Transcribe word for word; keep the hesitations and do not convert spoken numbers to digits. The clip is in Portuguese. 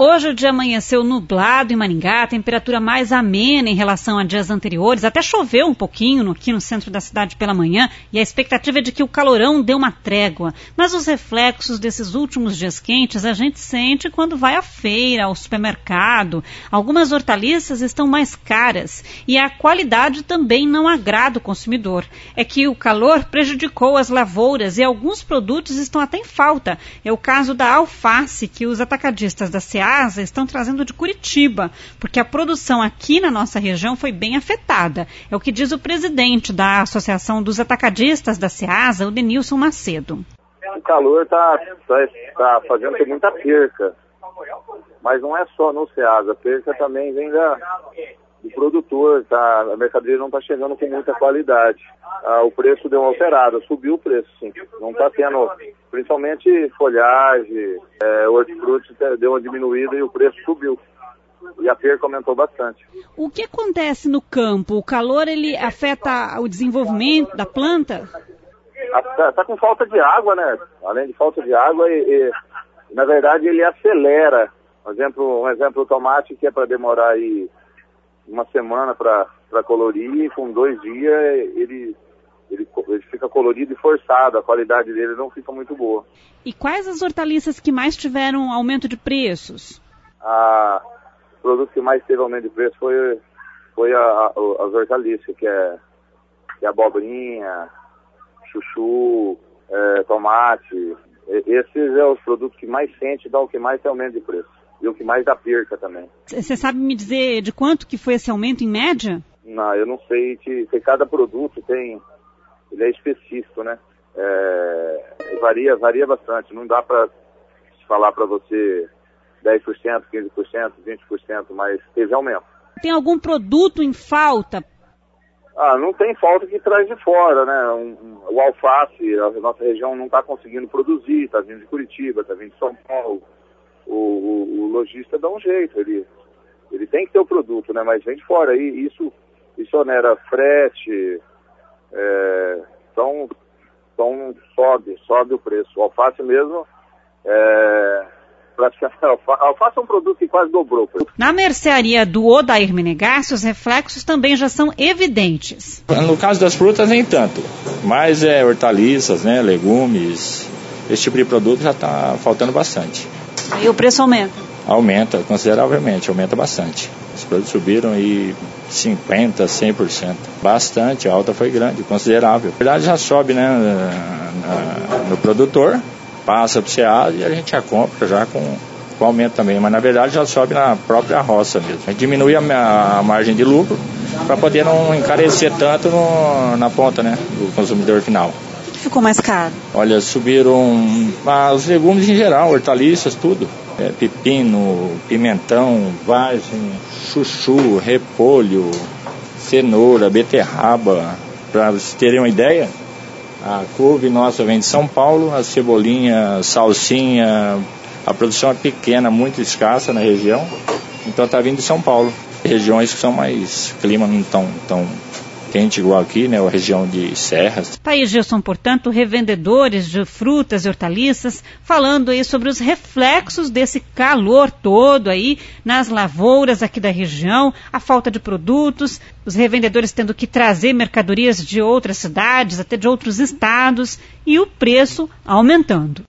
Hoje o dia amanheceu nublado em Maringá, a temperatura mais amena em relação a dias anteriores. Até choveu um pouquinho aqui no centro da cidade pela manhã e a expectativa é de que o calorão dê uma trégua. Mas os reflexos desses últimos dias quentes a gente sente quando vai à feira, ao supermercado. Algumas hortaliças estão mais caras e a qualidade também não agrada o consumidor. É que o calor prejudicou as lavouras e alguns produtos estão até em falta. É o caso da alface, que os atacadistas da Ceasa estão trazendo de Curitiba, porque a produção aqui na nossa região foi bem afetada. É o que diz o presidente da Associação dos Atacadistas da Ceasa, o Denilson Macedo. O calor está tá, tá fazendo ter muita perca, mas não é só no Ceasa, a perca também vem da, do produtor, tá? A mercadoria não está chegando com muita qualidade. Ah, o preço deu uma alterada, subiu o preço, sim. Não está tendo, principalmente folhagem, é, hortifruti deu uma diminuída e o preço subiu. E a perca aumentou bastante. O que acontece no campo? O calor, ele afeta o desenvolvimento da planta? Está tá com falta de água, né? Além de falta de água, e, e, na verdade ele acelera. Um exemplo, um exemplo, o tomate que é para demorar aí uma semana para colorir, com dois dias ele, ele, ele fica colorido e forçado, a qualidade dele não fica muito boa. E quais as hortaliças que mais tiveram aumento de preços? A, o produto que mais teve aumento de preço foi, foi a, a, as hortaliças, que é, que é abobrinha, chuchu, é, tomate. Esses são os produtos que mais sente, dão o que mais tem aumento de preço. E o que mais dá perca também. Você sabe me dizer de quanto que foi esse aumento em média? Não, eu não sei, que, que cada produto tem, ele é específico, né? É, varia, varia bastante, não dá para falar para você dez por cento, quinze por cento, vinte por cento, mas teve aumento. Tem algum produto em falta? Ah, não tem falta que traz de fora, né? Um, um, o alface, a nossa região não está conseguindo produzir, está vindo de Curitiba, está vindo de São Paulo. O, o, o lojista dá um jeito, ele, ele tem que ter o produto, né? Mas vem de fora, e isso, isso onera frete, é, então, então sobe, sobe o preço. O alface mesmo, é, a alface é um produto que quase dobrou. Na mercearia do Odair Menegassi, os reflexos também já são evidentes. No caso das frutas, nem tanto, mas é hortaliças, né, legumes, esse tipo de produto já está faltando bastante. E o preço aumenta? Aumenta, consideravelmente, aumenta bastante. Os produtos subiram aí cinquenta por cento, cem por cento. Bastante, a alta foi grande, considerável. Na verdade já sobe, né, na, no produtor, passa para o Ceasa e a gente já compra já com, com aumento também. Mas na verdade já sobe na própria roça mesmo. A gente diminui a, a margem de lucro para poder não encarecer tanto no, na ponta, né, do consumidor final. Ficou mais caro? Olha, subiram ah, os legumes em geral, hortaliças, tudo. É, pepino, pimentão, vagem, chuchu, repolho, cenoura, beterraba. Para vocês terem uma ideia, a couve nossa vem de São Paulo, a cebolinha, salsinha, a produção é pequena, muito escassa na região, então está vindo de São Paulo. Regiões que são mais, clima não tão, tão quente igual aqui, né, a região de serras. Tá aí, Gilson, portanto, revendedores de frutas e hortaliças, falando aí sobre os reflexos desse calor todo aí nas lavouras aqui da região, a falta de produtos, os revendedores tendo que trazer mercadorias de outras cidades, até de outros estados, e o preço aumentando.